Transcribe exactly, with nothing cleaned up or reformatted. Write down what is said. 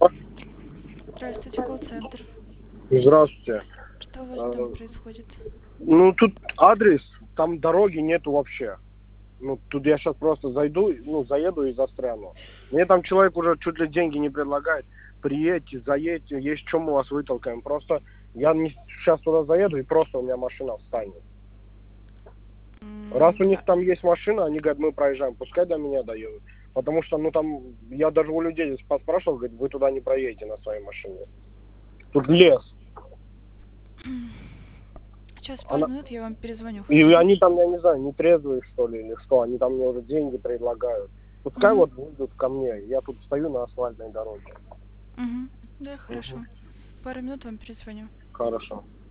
Здравствуйте, колл-центр. Здравствуйте. Что у вас А, там происходит? Ну, тут адрес, там дороги нету вообще. Ну, тут я сейчас просто зайду, ну, заеду и застряну. Мне там человек уже чуть ли деньги не предлагает. Приедьте, заедьте, есть чем мы вас вытолкаем. Просто я не, сейчас туда заеду, и просто у меня машина встанет. Раз у них там есть машина, они говорят, мы проезжаем, пускай до меня доедут. Потому что, ну, там, я даже у людей здесь поспрашивал, говорит, вы туда не проедете на своей машине. Тут лес. Сейчас пару Она... минут, я вам перезвоню, И хорошо? они там, я не знаю, не трезвые, что ли, или что, они там мне уже деньги предлагают. Пускай Угу. вот выйдут ко мне, я тут стою на асфальтной дороге. Угу. Да, Угу. хорошо. Пару минут вам перезвоню. Хорошо.